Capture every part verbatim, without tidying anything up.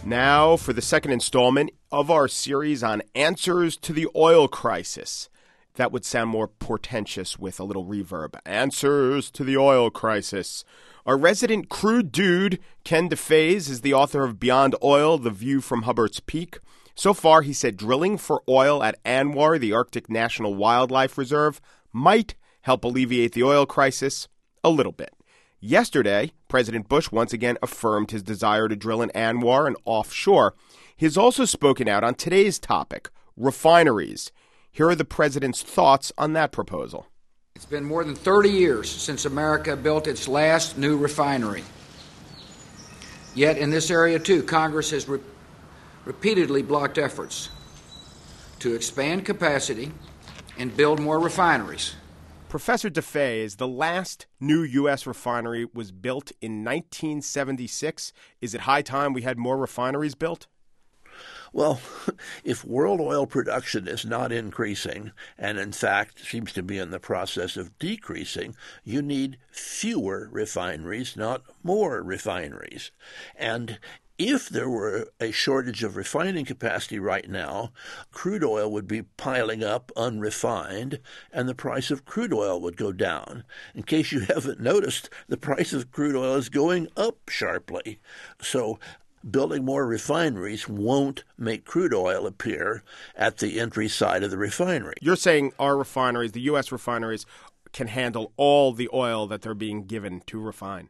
Now for the second installment of our series on answers to the oil crisis. That would sound more portentous with a little reverb. Answers to the oil crisis. Our resident crude dude, Ken DeFaze, is the author of Beyond Oil, The View from Hubbert's Peak. So far, he said drilling for oil at ANWR, the Arctic National Wildlife Reserve, might help alleviate the oil crisis a little bit. Yesterday, President Bush once again affirmed his desire to drill in ANWR and offshore. He has also spoken out on today's topic, refineries. Here are the president's thoughts on that proposal. It's been more than thirty years since America built its last new refinery. Yet in this area, too, Congress has re- repeatedly blocked efforts to expand capacity and build more refineries. Professor DeFaze, the last new U S refinery was built in nineteen seventy-six. Is it high time we had more refineries built? Well, if world oil production is not increasing, and in fact seems to be in the process of decreasing, you need fewer refineries, not more refineries. And if there were a shortage of refining capacity right now, crude oil would be piling up unrefined, and the price of crude oil would go down. In case you haven't noticed, the price of crude oil is going up sharply. So building more refineries won't make crude oil appear at the entry side of the refinery. You're saying our refineries, the U S refineries, can handle all the oil that they're being given to refine.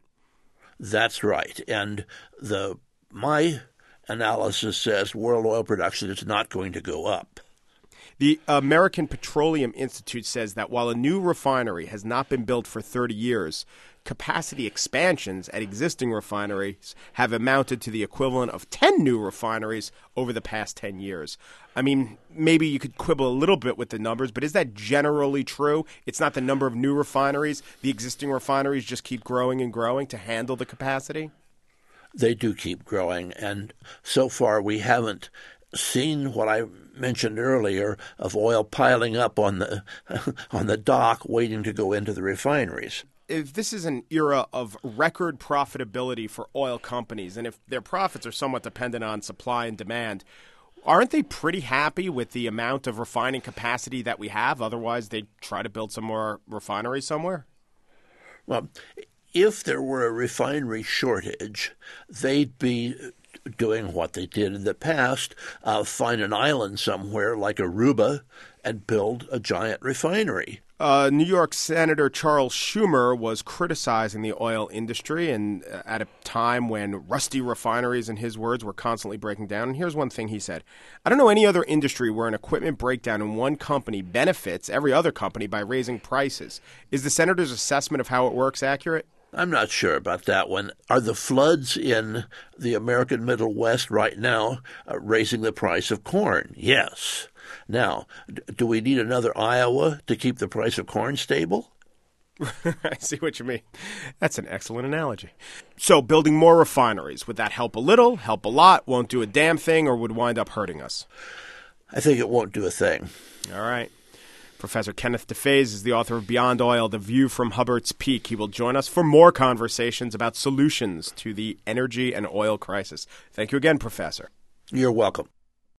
That's right. And the my analysis says world oil production is not going to go up. The American Petroleum Institute says that while a new refinery has not been built for thirty years, capacity expansions at existing refineries have amounted to the equivalent of ten new refineries over the past ten years. I mean, maybe you could quibble a little bit with the numbers, but is that generally true? It's not the number of new refineries. The existing refineries just keep growing and growing to handle the capacity? They do keep growing, and so far we haven't seen what I mentioned earlier of oil piling up on the on the dock waiting to go into the refineries. If this is an era of record profitability for oil companies, and if their profits are somewhat dependent on supply and demand, aren't they pretty happy with the amount of refining capacity that we have? Otherwise, they'd try to build some more refineries somewhere? Well, if there were a refinery shortage, they'd be doing what they did in the past, uh, find an island somewhere like Aruba and build a giant refinery. Uh, New York Senator Charles Schumer was criticizing the oil industry and uh, at a time when rusty refineries, in his words, were constantly breaking down. And here's one thing he said. I don't know any other industry where an equipment breakdown in one company benefits every other company by raising prices. Is the senator's assessment of how it works accurate? I'm not sure about that one. Are the floods in the American Middle West right now uh, raising the price of corn? Yes. Now, d- do we need another Iowa to keep the price of corn stable? I see what you mean. That's an excellent analogy. So building more refineries, would that help a little, help a lot, won't do a damn thing, or would wind up hurting us? I think it won't do a thing. All right. Professor Kenneth DeFaze is the author of Beyond Oil, The View from Hubbert's Peak. He will join us for more conversations about solutions to the energy and oil crisis. Thank you again, Professor. You're welcome.